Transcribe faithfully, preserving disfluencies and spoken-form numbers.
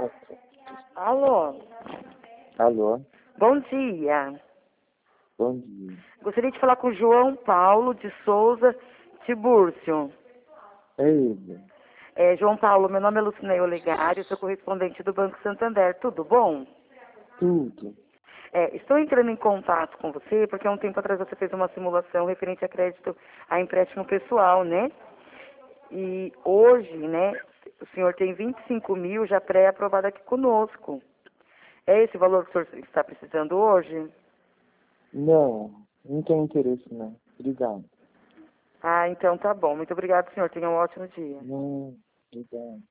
Alô? Alô? Bom dia. Bom dia. Gostaria de falar com o João Paulo de Souza Tibúrcio. É ele. É, João Paulo, meu nome é Lucinei Olegário, sou correspondente do Banco Santander. Tudo bom? Tudo. É, estou entrando em contato com você porque há um tempo atrás você fez uma simulação referente a crédito a empréstimo pessoal, né? E hoje, né, o senhor tem vinte e cinco mil já pré-aprovado aqui conosco. É esse o valor que o senhor está precisando hoje? Não, não tenho interesse não. Obrigado. Ah, então tá bom. Muito obrigado, senhor. Tenha um ótimo dia. Não, obrigado.